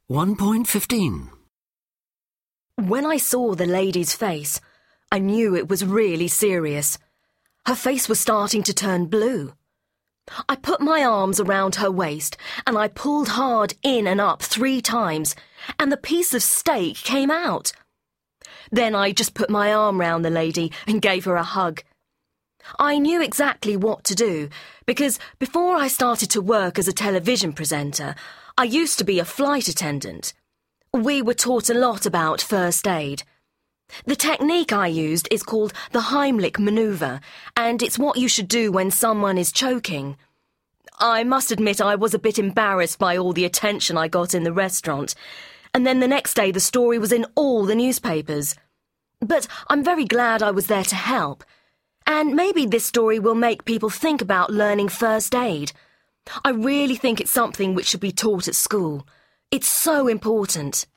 1.15. When I saw the lady's face, I knew it was really serious. Her face was starting to turn blue. I put my arms around her waist and I pulled hard in and up 3 times, and the piece of steak came out. Then I just put my arm round the lady and gave her a hug. I knew exactly what to do because before I started to work as a television presenter, I used to be a flight attendant. We were taught a lot about first aid. The technique I used is called the Heimlich manoeuvre, and it's what you should do when someone is choking. I must admit I was a bit embarrassed by all the attention I got in the restaurant, and then the next day the story was in all the newspapers. But I'm very glad I was there to help, and maybe this story will make people think about learning first aid. I really think it's something which should be taught at school. It's so important.